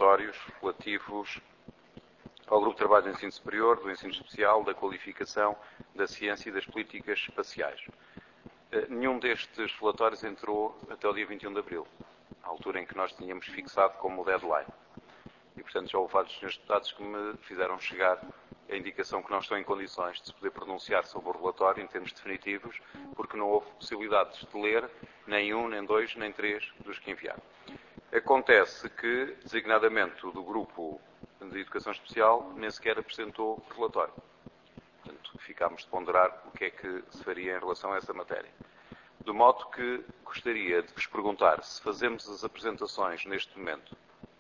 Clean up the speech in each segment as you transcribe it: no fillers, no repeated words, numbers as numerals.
relatórios relativos ao Grupo de Trabalho do Ensino Superior, do Ensino Especial, da Qualificação, da Ciência e das Políticas Espaciais. Nenhum destes relatórios entrou até o dia 21 de abril, a altura em que nós tínhamos fixado como deadline. E, portanto, já houve vários senhores deputados que me fizeram chegar a indicação que não estão em condições de se poder pronunciar sobre o relatório em termos definitivos, porque não houve possibilidades de ler nem um, nem dois, nem três dos que enviaram. Acontece que, designadamente, o do Grupo de Educação Especial nem sequer apresentou relatório. Portanto, ficámos de ponderar o que é que se faria em relação a essa matéria. De modo que gostaria de vos perguntar se fazemos as apresentações neste momento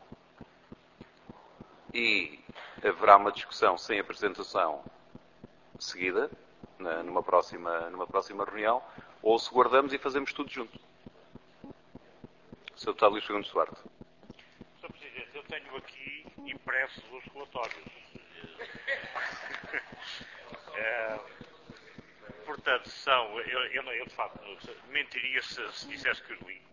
e haverá uma discussão sem apresentação seguida, numa próxima reunião, ou se guardamos e fazemos tudo junto. Sr. Deputado Luís Fagundes Duarte. Sr. Presidente, eu tenho aqui impressos os relatórios. Portanto, eu de facto mentiria se dissesse que os li.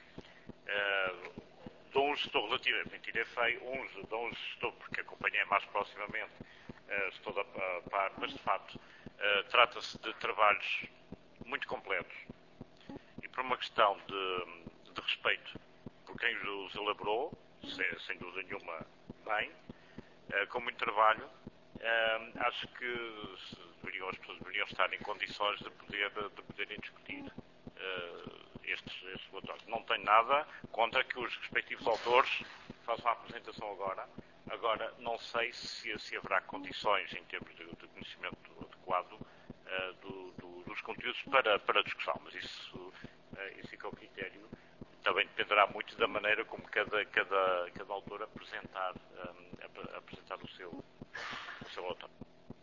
De uns estou relativamente, mentira é feio, de uns estou porque acompanhei mais proximamente, estou a par, mas de facto trata-se de trabalhos muito completos e por uma questão de respeito por quem os elaborou, sem dúvida nenhuma, bem, com muito trabalho, acho que as pessoas deveriam estar em condições de poderem discutir estes relatórios. Não tenho nada contra que os respectivos autores façam a apresentação agora. Agora, não sei se haverá condições, em termos de conhecimento adequado, dos conteúdos para discussão, mas isso fica ao critério. Também dependerá muito da maneira como cada autor apresentar o seu autor.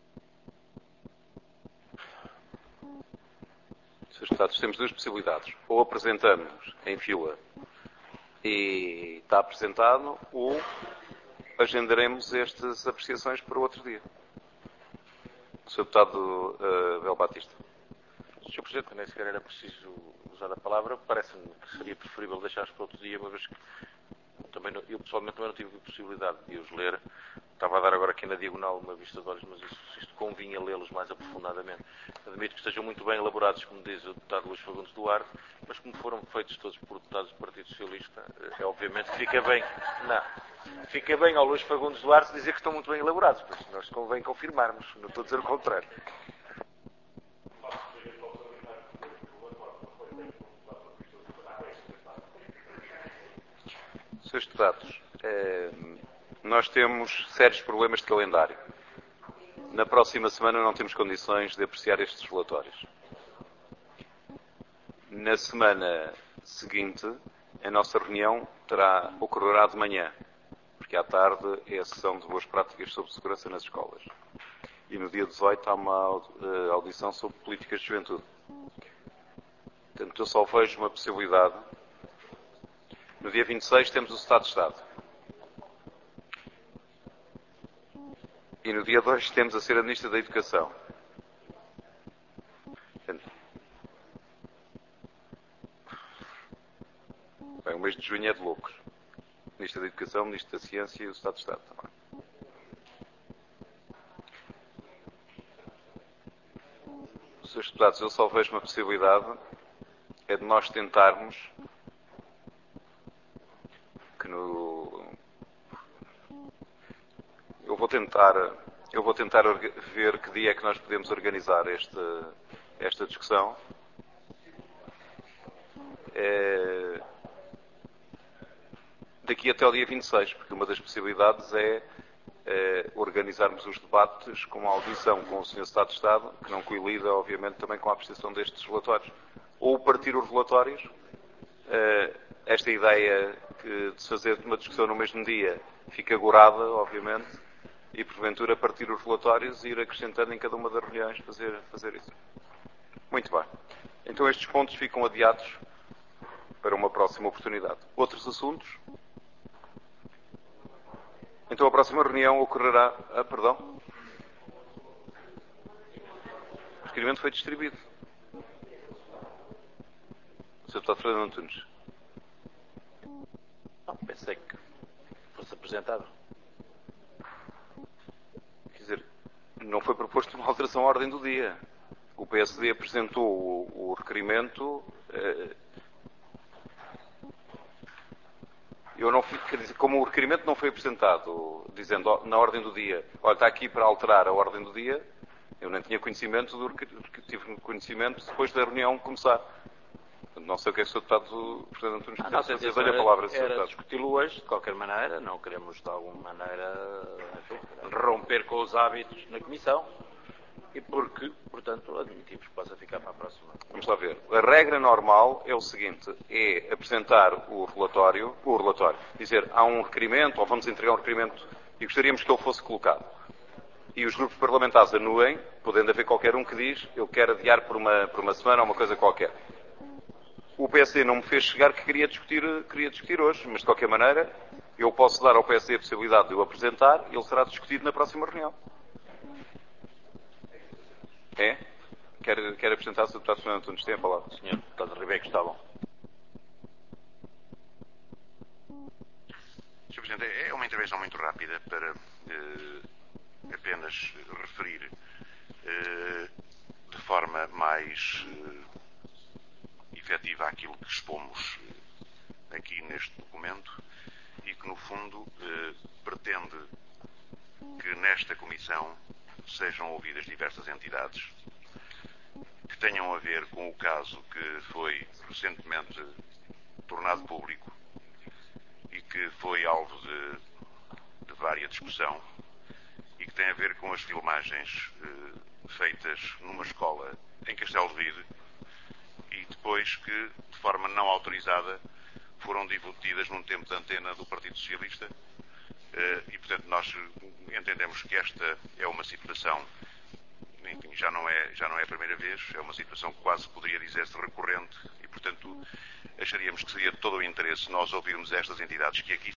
Srs. Deputados, temos duas possibilidades. Ou apresentamos em fila e está apresentado, ou agendaremos estas apreciações para outro dia. Sr. Deputado Bel Batista. Sr. Presidente, nem sequer era preciso usar a palavra. Parece-me que seria preferível deixar-os para outro dia, uma vez que eu pessoalmente também não tive a possibilidade de os ler. Estava a dar agora aqui na diagonal uma vista de olhos, mas isto convinha lê-los mais aprofundadamente. Admito que estejam muito bem elaborados, como diz o deputado Luís Fagundes Duarte, mas como foram feitos todos por deputados do Partido Socialista, obviamente fica bem. Não. Fica bem ao Luís Fagundes Duarte dizer que estão muito bem elaborados, pois nós convém confirmarmos, não estou a dizer o contrário. Srs. Deputados, nós temos sérios problemas de calendário. Na próxima semana não temos condições de apreciar estes relatórios. Na semana seguinte, a nossa reunião ocorrerá de manhã, porque à tarde é a sessão de boas práticas sobre segurança nas escolas. E no dia 18 há uma audição sobre políticas de juventude. Portanto, eu só vejo uma possibilidade. No dia 26 temos o Estado de Estado. E no dia 2 temos a ser a Ministra da Educação. Bem, o mês de junho é de loucos. Ministra da Educação, Ministro da Ciência e o Estado de Estado também. Srs. Deputados, eu só vejo uma possibilidade, é de nós tentarmos que Eu vou tentar ver que dia é que nós podemos organizar esta discussão. Daqui até o dia 26, porque uma das possibilidades é organizarmos os debates com a audição com o Sr. Estado de Estado, que não coilida, obviamente, também com a apreciação destes relatórios. Ou partir os relatórios. Esta ideia de se fazer uma discussão no mesmo dia fica gorada, obviamente, e porventura partir os relatórios e ir acrescentando em cada uma das reuniões fazer isso. Muito bem. Então estes pontos ficam adiados para uma próxima oportunidade. Outros assuntos? Então a próxima reunião ocorrerá... perdão? O requerimento foi distribuído. Sr. Deputado Fernando Antunes. Não, pensei que fosse apresentado apresentado? Quer dizer, não foi proposto uma alteração à ordem do dia. O PSD apresentou o requerimento. Eu não fui, quer dizer, como o requerimento não foi apresentado, dizendo na ordem do dia, olha, está aqui para alterar a ordem do dia, eu nem tinha conhecimento tive conhecimento depois da reunião começar. Portanto, não sei o que é que o Sr. Deputado Presidente Antunes quer fazer. Dou-lhe a palavra, Sr. Era Deputado. discuti-lo hoje, de qualquer maneira, não queremos de alguma maneira romper com os hábitos na Comissão e porque, portanto, admitimos que possa ficar para a próxima. Vamos lá ver. A regra normal é o seguinte, é apresentar o relatório, dizer, há um requerimento, ou vamos entregar um requerimento, e gostaríamos que ele fosse colocado. E os grupos parlamentares anuem, podendo haver qualquer um que diz, eu quero adiar por uma semana ou uma coisa qualquer. O PSD não me fez chegar que queria discutir hoje, mas de qualquer maneira, eu posso dar ao PSD a possibilidade de o apresentar e ele será discutido na próxima reunião. É? Quer apresentar o Sr. Deputado Fernando Antunes? Tem a palavra. Sr. Deputado Ribeiro, está bom. Sr. Presidente, é uma intervenção muito rápida para apenas referir de forma mais efetiva aquilo que expomos aqui neste documento e que, no fundo, pretende que nesta Comissão sejam ouvidas diversas entidades que tenham a ver com o caso que foi recentemente tornado público e que foi alvo de vária discussão e que tem a ver com as filmagens feitas numa escola em Castelo de Vide e depois que, de forma não autorizada, foram divulgadas num tempo de antena do Partido Socialista e, portanto, nós entendemos que esta é uma situação, enfim, já não é a primeira vez, é uma situação que quase poderia dizer-se recorrente e, portanto, acharíamos que seria de todo o interesse nós ouvirmos estas entidades que aqui